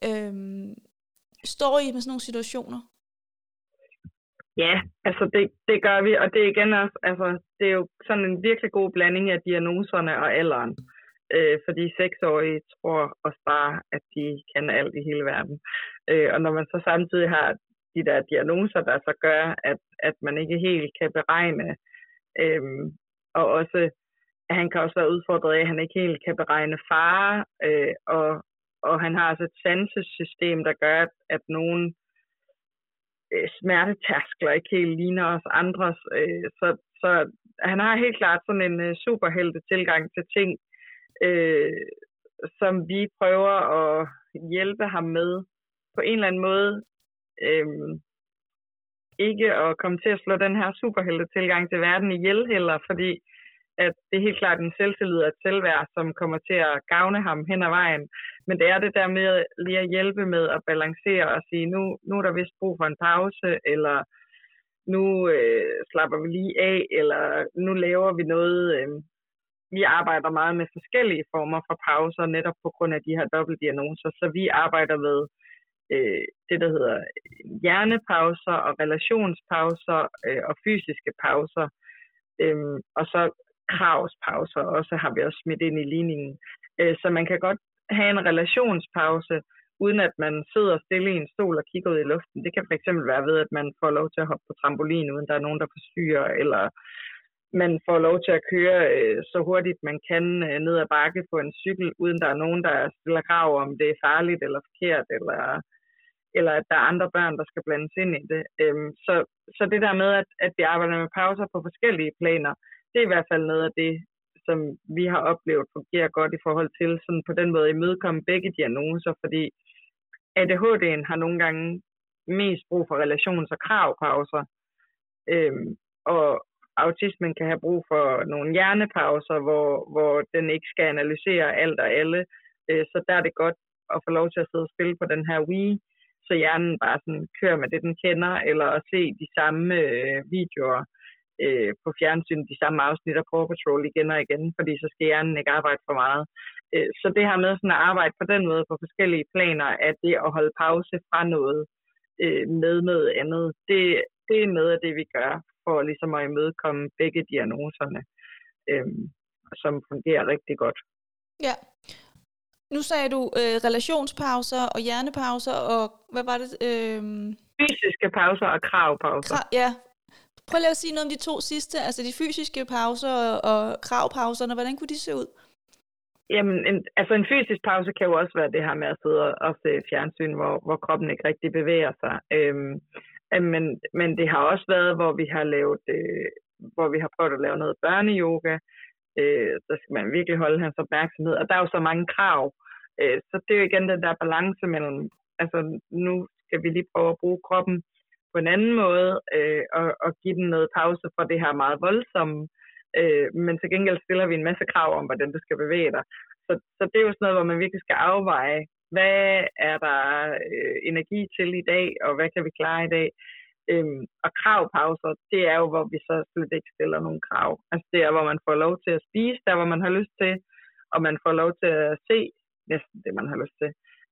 Står I med sådan nogle situationer? Ja, altså det gør vi, og det er igen også, altså det er jo sådan en virkelig god blanding af diagnoserne og alderen. Fordi 6-årige tror også bare, at de kender alt i hele verden. Og når man så samtidig har de der diagnoser, der så gør, at man ikke helt kan beregne, og også, at han kan også være udfordret af, at han ikke helt kan beregne fare, og han har altså et sansesystem, der gør, at nogen smertetærskler ikke helt ligner os andres. Så han har helt klart sådan en superhelte tilgang til ting, som vi prøver at hjælpe ham med på en eller anden måde. Ikke at komme til at slå den her superhelte tilgang til verden ihjel heller, fordi at det er helt klart en selvtillid og et selvværd, som kommer til at gavne ham hen ad vejen. Men det er det der med lige at hjælpe med at balancere og sige, nu er der vist brug for en pause, eller nu slapper vi lige af, eller nu laver vi noget. Vi arbejder meget med forskellige former for pauser, netop på grund af de her dobbeltdiagnoser. Så vi arbejder med det, der hedder hjernepauser og relationspauser og fysiske pauser. Og så kravspauser også har vi også smidt ind i ligningen. Så man kan godt have en relationspause, uden at man sidder stille i en stol og kigger ud i luften. Det kan fx være ved, at man får lov til at hoppe på trampolin, uden der er nogen, der forstyrrer, eller man får lov til at køre så hurtigt man kan ned ad bakke på en cykel, uden der er nogen, der stiller krav om det er farligt eller forkert, eller at der er andre børn, der skal blandes ind i det. Så det der med, at vi arbejder med pauser på forskellige planer, det er i hvert fald noget af det, som vi har oplevet fungerer godt i forhold til sådan på den måde imødekomme begge diagnoser, fordi ADHD'en har nogle gange mest brug for relations- og kravpauser, og autismen kan have brug for nogle hjernepauser, hvor den ikke skal analysere alt og alle, så der er det godt at få lov til at sidde og spille på den her Wii, så hjernen bare sådan kører med det, den kender, eller at se de samme videoer på fjernsyn, de samme afsnit af Paw Patrol igen og igen, fordi så skal hjernen ikke arbejde for meget. Så det her med sådan at arbejde på den måde på forskellige planer, at det at holde pause fra noget med noget andet, det er noget af det, vi gør for ligesom at imødekomme begge diagnoserne, som fungerer rigtig godt. Ja. Nu sagde du relationspauser og hjernepauser, og hvad var det? Fysiske pauser og kravpauser. Ja. Prøv lige at sige noget om de to sidste, altså de fysiske pauser og kravpauserne. Hvordan kunne de se ud? Jamen, en fysisk pause kan jo også være det her med at sidde og se fjernsyn, hvor kroppen ikke rigtig bevæger sig. Men det har også været, hvor vi har prøvet at lave noget børneyoga. Så skal man virkelig holde hans opmærksomhed. Og der er jo så mange krav. Så det er jo igen den der balance mellem, altså nu skal vi lige prøve at bruge kroppen på en anden måde, og give den noget pause fra det her meget voldsomme. Men til gengæld stiller vi en masse krav om, hvordan du skal bevæge dig. Så det er jo sådan noget, hvor man virkelig skal afveje, hvad er der energi til i dag, og hvad kan vi klare i dag. Og kravpauser, det er jo, hvor vi så slet ikke stiller nogle krav. Altså det er, hvor man får lov til at spise, der hvor man har lyst til, og man får lov til at se næsten det, man har lyst til.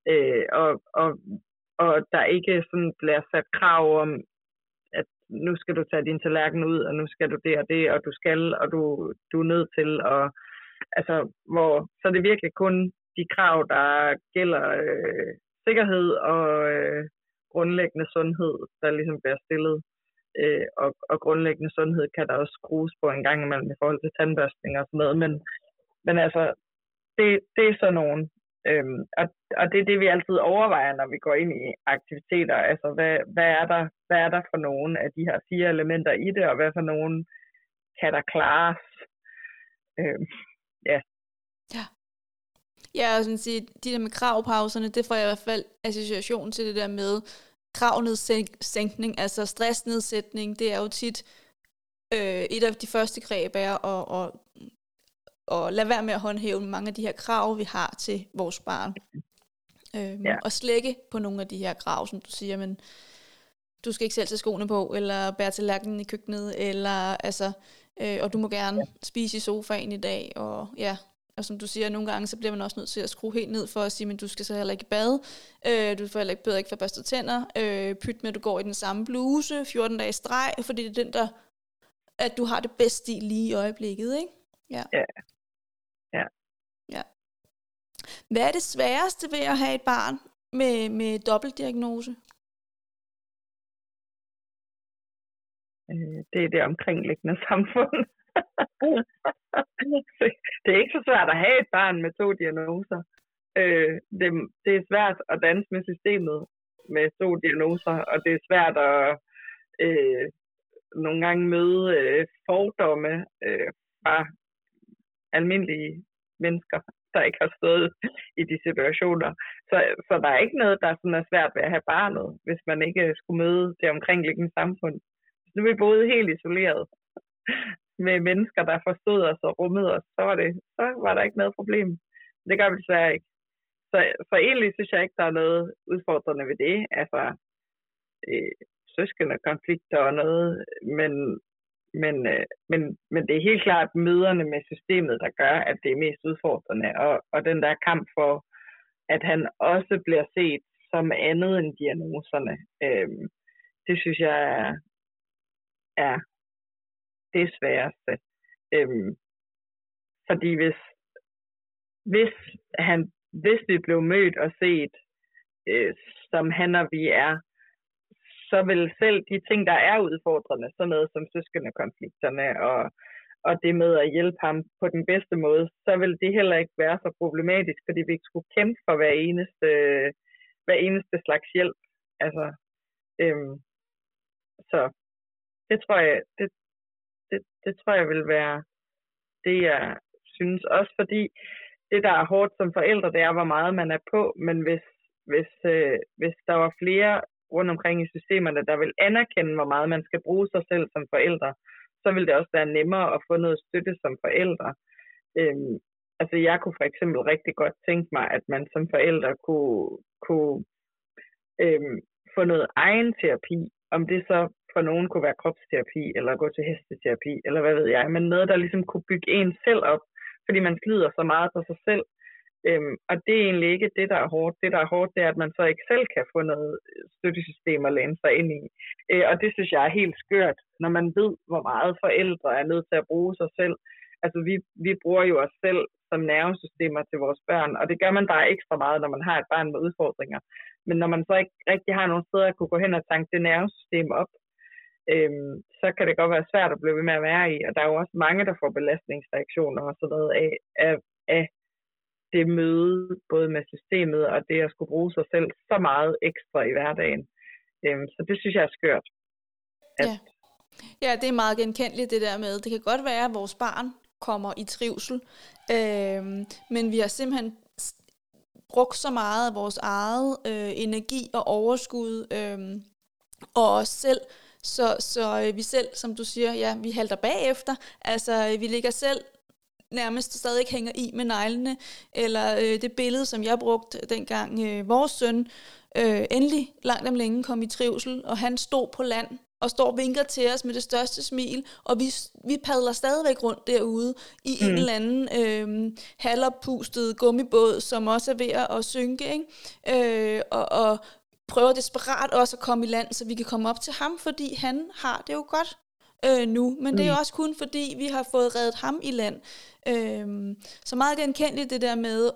Og der ikke sådan bliver sat krav om, at nu skal du tage din tallerken ud, og nu skal du det og det, og du skal, og du er nødt til, og altså, så er det virkelig kun de krav, der gælder sikkerhed og grundlæggende sundhed, der ligesom bliver stillet. Og grundlæggende sundhed kan der også skrues på en gang imellem i forhold til tandbørstning og sådan noget. Men altså, det er sådan nogle Og det er det, vi altid overvejer, når vi går ind i aktiviteter. Altså, hvad er der for nogle af de her 4 elementer i det, og hvad for nogle kan der klares? Ja. Ja, og sådan at sige, de der med kravpauserne, det får jeg i hvert fald association til det der med kravnedsænkning, altså stressnedsætning. Det er jo tit et af de første greb er at lade være med at håndhæve mange af de her krav, vi har til vores barn. Og slække på nogle af de her krav, som du siger, men du skal ikke selv tage skoene på, eller bære tallerkenen i køkkenet, eller altså, og du må gerne spise i sofaen i dag, og som du siger, nogle gange, så bliver man også nødt til at skrue helt ned for at sige, men du skal så heller ikke i bad, du får heller ikke bedre ikke for børste tænder, pyt med, at du går i den samme bluse, 14 dage streg, fordi det er den, der, at du har det bedste stil lige i øjeblikket, ikke? Ja. Hvad er det sværeste ved at have et barn med dobbeltdiagnose? Det er det omkringliggende samfund. Det er ikke så svært at have et barn med 2 diagnoser. Det er svært at danse med systemet med 2 diagnoser, og det er svært at nogle gange møde fordomme fra almindelige mennesker, der ikke har stået i de situationer. Så der er ikke noget, der sådan er svært ved at have barnet, hvis man ikke skulle møde det omkringliggende samfund. Nu er vi boet helt isoleret med mennesker, der forstod os og rummede os, så var der ikke noget problem. Det gør vi desværre ikke. Så egentlig synes jeg ikke, der er noget udfordrende ved det. Altså, søskende konflikter og noget, men det er helt klart møderne med systemet, der gør, at det er mest udfordrende. Og den der kamp for, at han også bliver set som andet end diagnoserne, det synes jeg er det sværeste. Fordi hvis vi blev mødt og set, som han og vi er, så vil selv de ting, der er udfordrende, sådan noget som søskendekonflikterne og det med at hjælpe ham på den bedste måde, så vil det heller ikke være så problematisk, fordi vi ikke skulle kæmpe for hver eneste slags hjælp. Altså, så det tror jeg vil være det, jeg synes. Også fordi det, der er hårdt som forældre, det er, hvor meget man er på, men hvis der var flere rundt omkring i systemerne, der vil anerkende, hvor meget man skal bruge sig selv som forældre, så vil det også være nemmere at få noget støtte som forældre. Altså jeg kunne for eksempel rigtig godt tænke mig, at man som forældre kunne få noget egen terapi, om det så for nogen kunne være kropsterapi, eller gå til hesteterapi, eller hvad ved jeg, men noget, der ligesom kunne bygge en selv op, fordi man slider så meget på sig selv. Og det er egentlig ikke det, der er hårdt. Det, der er hårdt, det er, at man så ikke selv kan få noget støttesystem at læne sig ind i. Og det synes jeg er helt skørt, når man ved, hvor meget forældre er nødt til at bruge sig selv. Altså, vi bruger jo os selv som nervesystemer til vores børn, og det gør man bare ekstra meget, når man har et barn med udfordringer. Men når man så ikke rigtig har nogen steder at kunne gå hen og tanke det nervesystem op, så kan det godt være svært at blive ved med at være i. Og der er jo også mange, der får belastningsreaktioner og sådan noget af det møde, både med systemet og det at skulle bruge sig selv så meget ekstra i hverdagen. Så det synes jeg er skørt. Ja, det er meget genkendeligt det der med, det kan godt være, at vores barn kommer i trivsel, men vi har simpelthen brugt så meget af vores eget energi og overskud, og os selv, så vi selv, som du siger, ja, vi halter bagefter, altså vi ligger selv nærmest stadig hænger i med neglene, eller det billede, som jeg brugte dengang vores søn endelig langt om længe kom i trivsel, og han stod på land og står og vinker til os med det største smil, og vi padler stadigvæk rundt derude i en eller anden halvopustet gummibåd, som også er ved at synke, ikke? Og prøver desperat også at komme i land, så vi kan komme op til ham, fordi han har det jo godt nu, men det er jo også kun fordi vi har fået reddet ham i land. Så meget genkendeligt det der med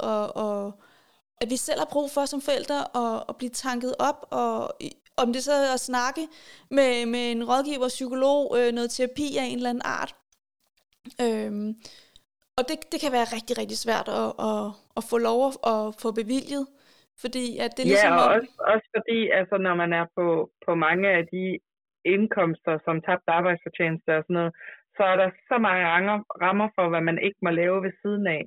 at vi selv har brug for som forældre at blive tanket op, og om det så er at snakke med en rådgiver, psykolog, noget terapi af en eller anden art. Og det kan være rigtig, rigtig svært at få lov at få bevilget, fordi at det ligesom... Ja, og også fordi, altså når man er på mange af de indkomster, som tabt arbejdsfortjeneste og sådan noget, så er der så mange rammer for, hvad man ikke må lave ved siden af.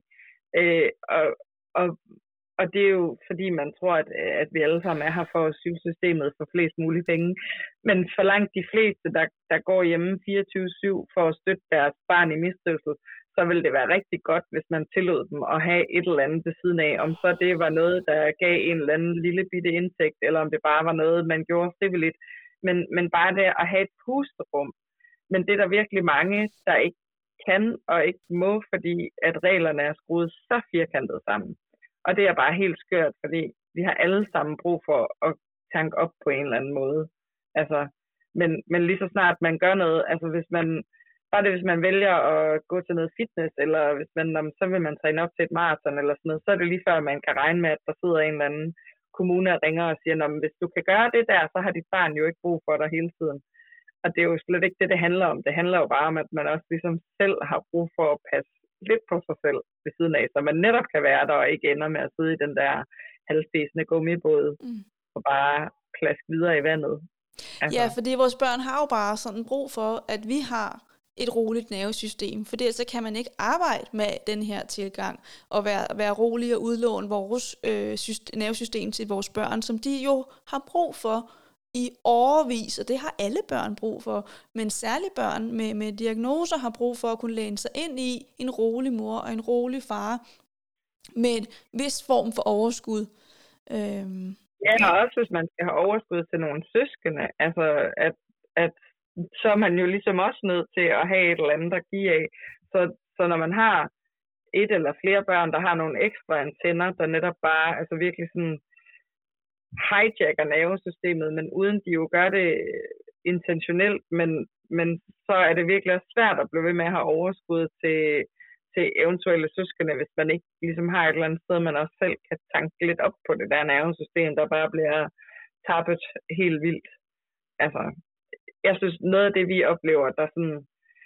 Og det er jo fordi, man tror, at vi alle sammen er her for asylsystemet for flest mulige penge. Men for langt de fleste, der går hjemme 24/7 for at støtte deres barn i mistrivsel, så ville det være rigtig godt, hvis man tillod dem at have et eller andet ved siden af. Om så det var noget, der gav en eller anden lille bitte indtægt, eller om det bare var noget, man gjorde frivilligt. Men bare det at have et pusterum. Men det er der virkelig mange, der ikke kan og ikke må, fordi at reglerne er skruet så firkantet sammen. Og det er bare helt skørt, fordi vi har alle sammen brug for at tanke op på en eller anden måde. Altså, men lige så snart man gør noget, altså hvis man vælger at gå til noget fitness, eller hvis så vil man træne op til et maraton eller sådan noget, så er det lige før, man kan regne med, at der sidder en eller anden kommune og ringer og siger, hvis du kan gøre det der, så har dit barn jo ikke brug for dig hele tiden. Og det er jo slet ikke det handler om. Det handler jo bare om, at man også ligesom selv har brug for at passe lidt på sig selv ved siden af, så man netop kan være der og ikke ender med at sidde i den der halvspæsende gummibåd og bare plaske videre i vandet. Altså. Ja, fordi vores børn har jo bare sådan brug for, at vi har et roligt nervesystem, for så kan man ikke arbejde med den her tilgang og være rolig og udlåne vores nervesystem til vores børn, som de jo har brug for i årevis, og det har alle børn brug for, men særligt børn med diagnoser har brug for at kunne læne sig ind i en rolig mor og en rolig far med en vis form for overskud. Ja, og også hvis man skal have overskud til nogle søskende, altså at så er man jo ligesom også nødt til at have et eller andet at give af. Så når man har et eller flere børn, der har nogle ekstra antenner, der netop bare altså virkelig sådan hijacker nervesystemet, men uden de jo gør det intentionelt, men så er det virkelig også svært at blive ved med at have overskud til eventuelle søskende, hvis man ikke ligesom har et eller andet sted, man også selv kan tanke lidt op på det der nervesystem, der bare bliver tappet helt vildt. Altså, jeg synes, noget af det, vi oplever, der sådan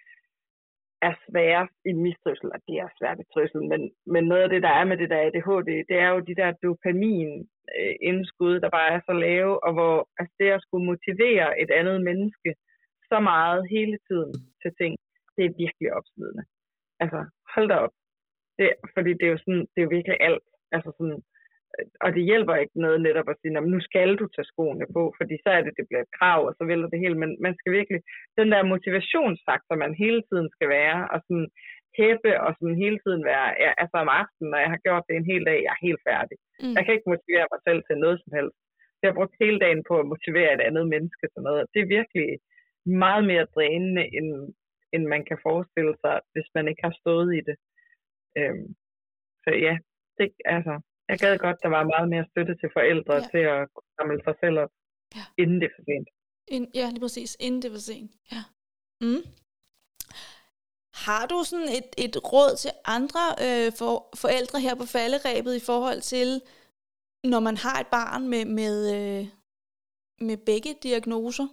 er svært i mistrivsel, og det er svært i trivsel, men noget af det, der er med det der ADHD, det er jo de der dopamin-indskud, der bare er så lave, og hvor altså det at skulle motivere et andet menneske så meget hele tiden til ting, det er virkelig opslidende. Altså, hold da op. Fordi det er jo sådan, det er jo virkelig alt. Altså sådan, og det hjælper ikke noget netop at sige, nu skal du tage skoene på, fordi så er det bliver et krav, og så vælter det hele. Men man skal virkelig, den der motivationsfaktor, man hele tiden skal være, og sådan hæppe, og sådan hele tiden være, altså om aftenen, når jeg har gjort det en hel dag, jeg er helt færdig. Jeg kan ikke motivere mig selv til noget som helst. Jeg har brugt hele dagen på at motivere et andet menneske til noget. Det er virkelig meget mere drænende, end man kan forestille sig, hvis man ikke har stået i det. Så ja, det altså... Jeg gad godt, der var meget mere støtte til forældre til at samle sig selv op, inden det er for sent. Ja, lige præcis. Inden det er for sent. Ja. Har du sådan et råd til andre forældre her på falderebet i forhold til, når man har et barn med begge diagnoser?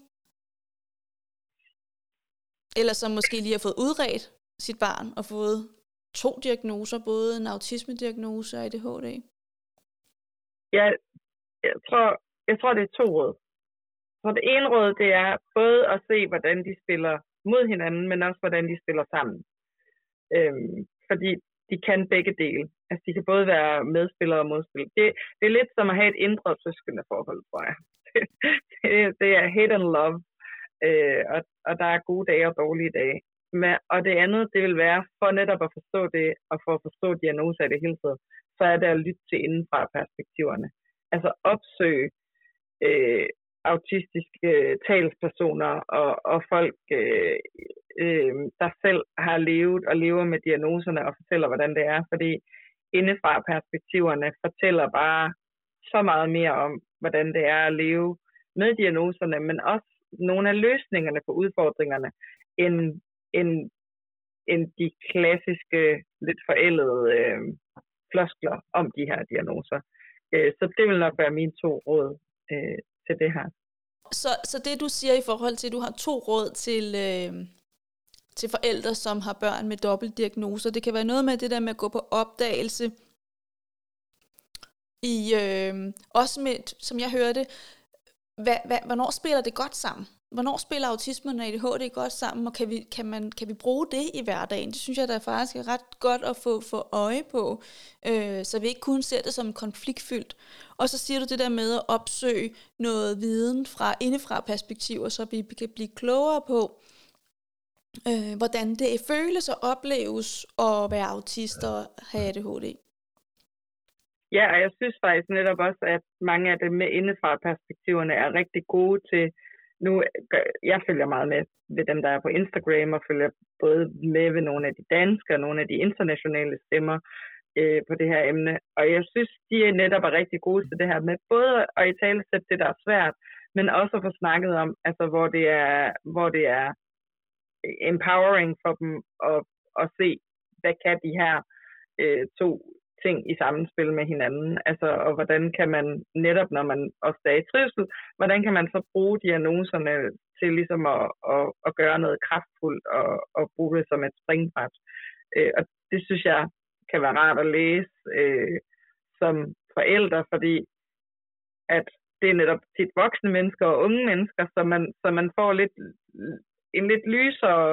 Eller som måske lige har fået udredt sit barn og fået 2 diagnoser, både en autisme-diagnose og ADHD? Ja, jeg tror, det er 2 råd. Så det ene råd, det er både at se, hvordan de spiller mod hinanden, men også, hvordan de spiller sammen. Fordi de kan begge dele. Altså, de kan både være medspillere og modspillere. Det er lidt som at have et indre søskende forhold, tror jeg. Det er hate and love. Og der er gode dage og dårlige dage. Og det andet, det vil være, for netop at forstå det, og for at forstå diagnoser i det hele taget, så er det at lytte til indenfra perspektiverne. Altså opsøge autistiske talspersoner og folk, der selv har levet og lever med diagnoserne og fortæller, hvordan det er. Fordi indefra perspektiverne fortæller bare så meget mere om, hvordan det er at leve med diagnoserne, men også nogle af løsningerne på udfordringerne, end de klassiske, lidt forældede floskler om de her diagnoser. Så det vil nok være mine 2 råd til det her. Så det du siger i forhold til, at du har 2 råd til forældre, som har børn med dobbeltdiagnoser. Det kan være noget med det der med at gå på opdagelse. Også med, som jeg hørte, hvornår spiller det godt sammen? Hvornår spiller autismen og ADHD godt sammen, og kan vi bruge det i hverdagen? Det synes jeg, der faktisk er ret godt at få øje på, så vi ikke kun ser det som konfliktfyldt. Og så siger du det der med at opsøge noget viden fra indefra perspektiver, så vi kan blive klogere på, hvordan det føles og opleves at være autist og have ADHD. Ja, og jeg synes faktisk netop også, at mange af dem med indefra perspektiverne er rigtig gode til. Nu, jeg følger meget med ved dem, der er på Instagram, og følger både med ved nogle af de danske og nogle af de internationale stemmer på det her emne. Og jeg synes, de netop er rigtig gode til det her med både at italesætte det, der er svært, men også at få snakket om, altså hvor det er empowering for dem at se, hvad kan de her to ting i sammenspil med hinanden, altså, og hvordan kan man netop, når man også er i trivsel, hvordan kan man så bruge diagnoserne til ligesom at gøre noget kraftfuldt og bruge det som et springbræt. Og det synes jeg kan være rart at læse som forældre, fordi at det er netop tit voksne mennesker og unge mennesker, så man får en lidt lysere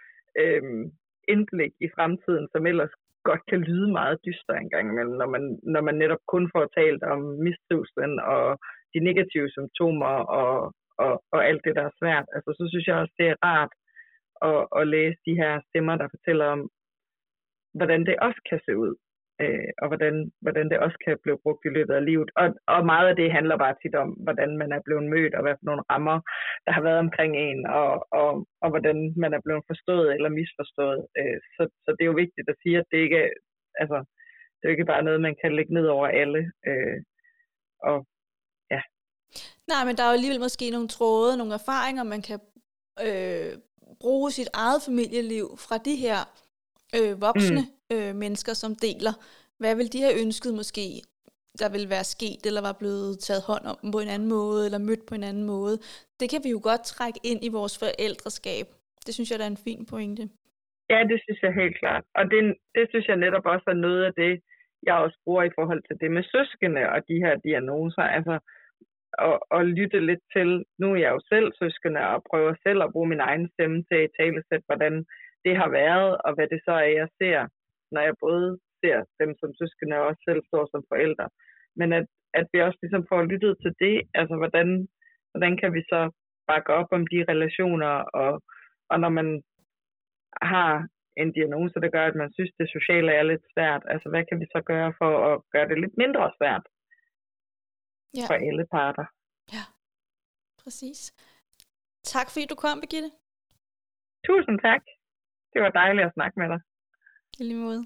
indblik i fremtiden, som ellers godt kan lyde meget dyster en gang imellem, når man netop kun får talt om mistrivslen og de negative symptomer og alt det, der er svært. Altså, så synes jeg også, det er rart at læse de her stemmer, der fortæller om, hvordan det også kan se ud, og hvordan det også kan blive brugt i løbet af livet. Og meget af det handler bare tit om, hvordan man er blevet mødt, og hvad for nogle rammer, der har været omkring en, og hvordan man er blevet forstået eller misforstået. Så det er jo vigtigt at sige, at det ikke det er ikke bare noget, man kan lægge ned over alle. Og ja. Nej, men der er jo alligevel måske nogle tråde, nogle erfaringer, man kan bruge sit eget familieliv fra de her voksne mennesker, som deler. Hvad vil de have ønsket måske, der ville være sket, eller var blevet taget hånd om på en anden måde, eller mødt på en anden måde? Det kan vi jo godt trække ind i vores forældreskab. Det synes jeg, der er en fin pointe. Ja, det synes jeg helt klart. Og det synes jeg netop også er noget af det, jeg også bruger i forhold til det med søskende og de her diagnoser. Altså at lytte lidt til, nu er jeg jo selv søskende, og prøver selv at bruge min egen stemme til at italesætte, hvordan det har været, og hvad det så er, jeg ser, når jeg både ser dem som søskende og også selv står som forældre. Men at vi også ligesom får lyttet til det, altså hvordan kan vi så bakke op om de relationer, og når man har en diagnose, der gør, at man synes, det sociale er lidt svært, altså hvad kan vi så gøre for at gøre det lidt mindre svært for alle parter? Ja, præcis. Tak fordi du kom, Birgitte. Tusind tak. Det var dejligt at snakke med dig. I lige måde.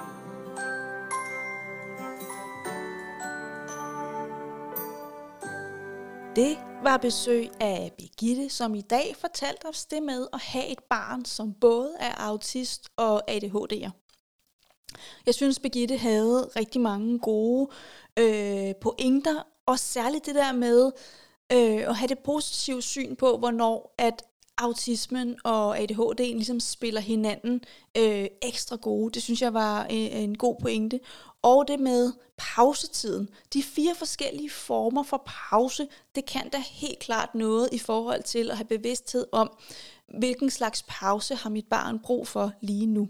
Det var besøg af Birgitte, som i dag fortalte os det med at have et barn, som både er autist og ADHD'er. Jeg synes, Birgitte havde rigtig mange gode pointer, og særligt det der med at have det positive syn på, hvornår at autismen og ADHD'en ligesom spiller hinanden ekstra gode. Det synes jeg var en god pointe. Og det med pausetiden. De 4 forskellige former for pause, det kan da helt klart noget i forhold til at have bevidsthed om, hvilken slags pause har mit barn brug for lige nu.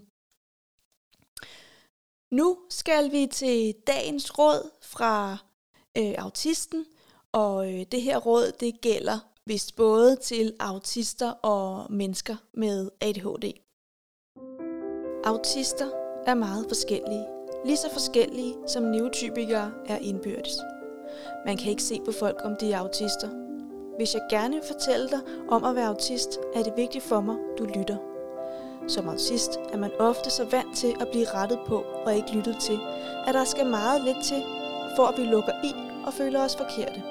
Nu skal vi til dagens råd fra autisten, og det her råd, det gælder vist både til autister og mennesker med ADHD. Autister er meget forskellige, lige så forskellige som neurotypikere er indbyrdes. Man kan ikke se på folk, om de er autister. Hvis jeg gerne vil fortælle dig om at være autist, er det vigtigt for mig, du lytter. Som autist er man ofte så vant til at blive rettet på og ikke lyttet til, at der skal meget lidt til, for at vi lukker i og føler os forkerte.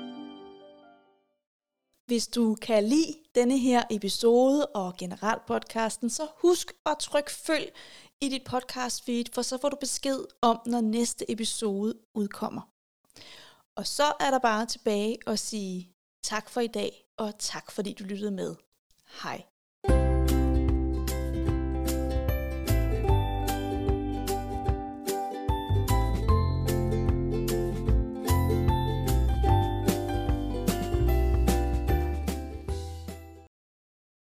Hvis du kan lide denne her episode og generelt podcasten, så husk at trykke følg i dit podcast feed, for så får du besked om, når næste episode udkommer. Og så er der bare tilbage at sige tak for i dag, og tak fordi du lyttede med. Hej.